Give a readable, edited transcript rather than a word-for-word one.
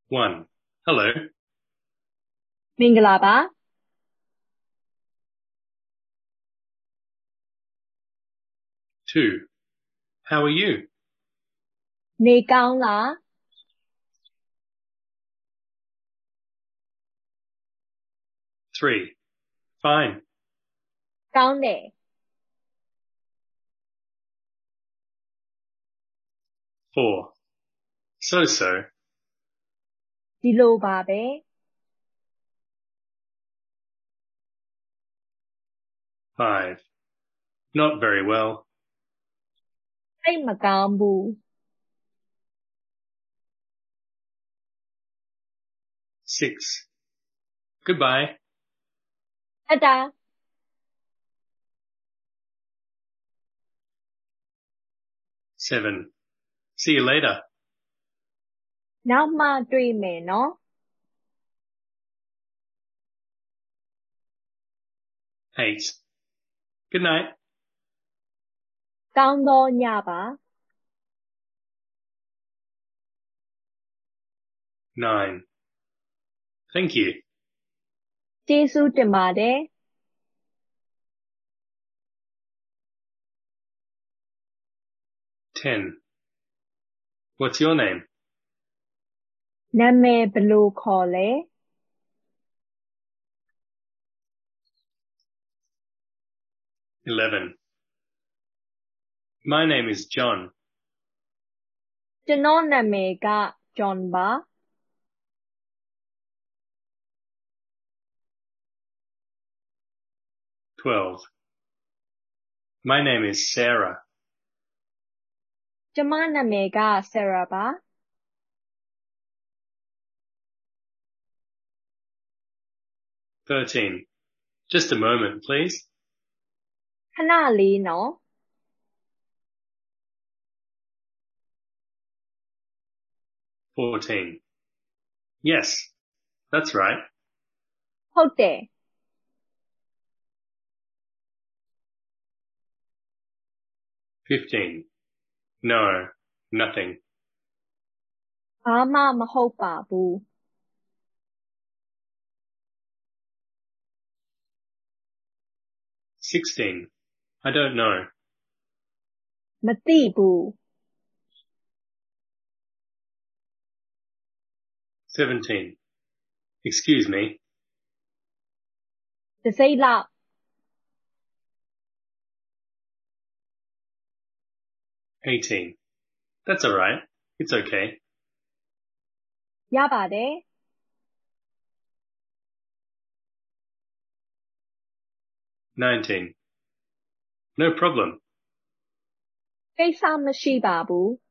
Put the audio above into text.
1. Hello. မင်္ဂလာပါ 2. How are you? နေကောင်းလား 3. Fine. ကောင်းတယ် 4. So-so. ဒီလိုပါပဲ 5. Not very well. စိတ်မကောင်းဘူး 6. Goodbye. အတာ 7. See you later. နောက်မှတွေ့မယ်နော် 8. Good night. ကောင်းသောညပါ 9. Thank you. ကျေးဇူးတင်ပါတယ် 10. What's your name? နာမည်ဘယ်လိုခေါ်လဲ 11. My name is John. ကျွန်တော်နာမည်က John ပါ 12. My name is Sarah. ကျမနာမည်က Sarah ပါ 13. Just a moment, please. ခဏလေးနော် 14. Yes, that's right. ဟုတ်တယ် 15. No, nothing. ဘာမှမဟုတ်ပါဘူး 16. I don't know. မသိဘူး 17. Excuse me. တစ်စိမ့်လောက် 18. That's all right. It's okay. ရပါတယ် 19. No problem. ကိစ္စမရှိပါဘူး